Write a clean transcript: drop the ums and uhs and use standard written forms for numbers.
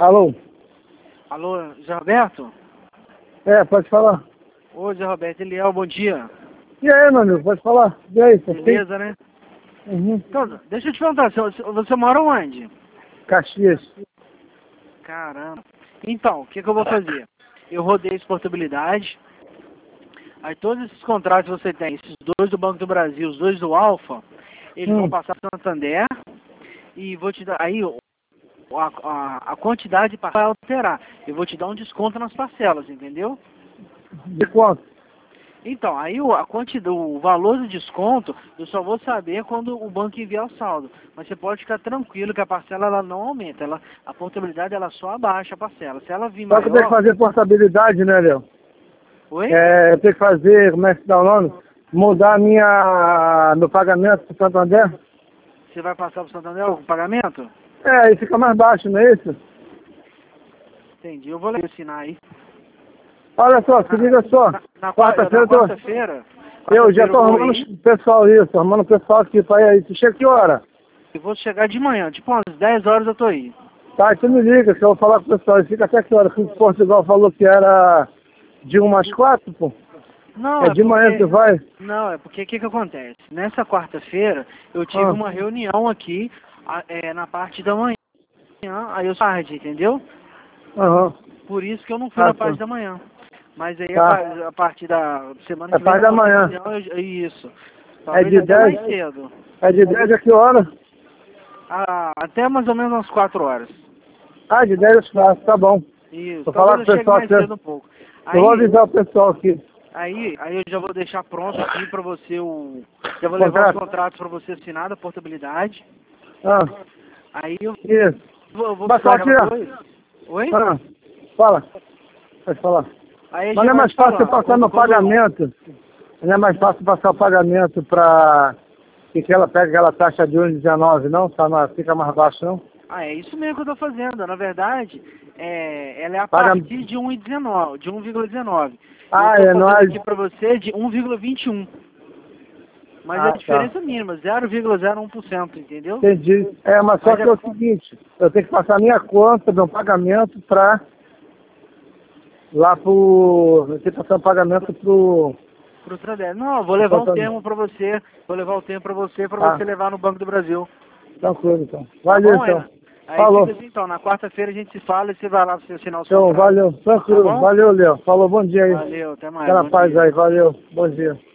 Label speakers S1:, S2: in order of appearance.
S1: Alô?
S2: Alô, Zé Roberto?
S1: É, pode falar.
S2: Ô, Zé Roberto, Eliel, bom dia.
S1: E aí, meu amigo, pode falar? E aí, tá
S2: Beleza, né?
S1: Uhum.
S2: Então, deixa eu te perguntar, você mora onde?
S1: Caxias.
S2: Caramba. Então, o que eu vou fazer? Eu rodei exportabilidade, aí todos esses contratos que você tem, esses dois do Banco do Brasil, os dois do Alfa, eles vão passar para o Santander e vou te dar, aí a quantidade vai alterar. Eu vou te dar um desconto nas parcelas, entendeu?
S1: De quanto?
S2: Então, aí o valor do desconto, eu só vou saber quando o banco enviar o saldo. Mas você pode ficar tranquilo que a parcela ela não aumenta, a portabilidade ela só abaixa a parcela. Se ela vir
S1: Só que eu tenho que
S2: maior...
S1: fazer portabilidade, né, Léo?
S2: Oi?
S1: Eu tenho que fazer, como é que dá o nome? Mudar meu pagamento pro Santander.
S2: Você vai passar para o Santander o pagamento?
S1: Aí fica mais baixo, não é isso?
S2: Entendi, eu vou assinar aí.
S1: Olha só, se liga só.
S2: Na
S1: Quarta-feira
S2: quarta-feira...
S1: eu já tô arrumando o pessoal isso, arrumando o pessoal aqui pra ir aí. Você chega que hora?
S2: Eu vou chegar de manhã, tipo umas 10 horas eu tô aí.
S1: Tá, então me liga, que eu vou falar com o pessoal. E fica até que hora? Que o Portugal falou que era de 1 às 4, pô.
S2: Não,
S1: É de manhã que vai?
S2: Não, é porque o que acontece? Nessa quarta-feira eu tive uma reunião aqui na parte da manhã, aí eu tarde, entendeu?
S1: Aham.
S2: Por isso que eu não fui na parte da manhã. Mas aí a partir da semana que vem...
S1: parte da manhã.
S2: Isso.
S1: É de 10?
S2: Mais cedo.
S1: É de 10 a que hora?
S2: Até mais ou menos umas 4 horas.
S1: De 10 às 4, tá bom.
S2: Isso.
S1: Vou falar com o pessoal
S2: mais cedo um pouco.
S1: Eu vou avisar o pessoal aqui.
S2: Aí eu já vou deixar pronto aqui pra você já vou levar os contratos pra você assinar da portabilidade. Aí eu
S1: Isso.
S2: vou
S1: Passar aqui,
S2: Oi?
S1: Fala. Pode falar.
S2: Aí
S1: Mas não é mais fácil passar no pagamento. Não é mais fácil passar o pagamento pra que ela pega aquela taxa de 1,19, não? Fica mais baixo, não?
S2: É isso mesmo que eu tô fazendo. Na verdade, ela é a partir de 1,19, de 1,19. Eu tô fazendo aqui pra você de 1,21. Mas é a diferença mínima, 0,01%, entendeu?
S1: Entendi. Mas só que é o seguinte, eu tenho que passar minha conta, meu pagamento pra lá pro... Eu tenho que passar o pagamento pro
S2: Santander. Não, eu vou levar um termo pra você. Vou levar o termo pra você você levar no Banco do Brasil.
S1: Tranquilo, então. Valeu, então.
S2: Aí
S1: Falou.
S2: fica assim, então, na quarta-feira a gente se fala e você vai lá pra você assinar o
S1: Então,
S2: contrato.
S1: valeu. Tranquilo. Valeu, Léo. Falou, bom dia aí.
S2: Valeu, até mais.
S1: Aquela paz aí. Valeu. Bom dia.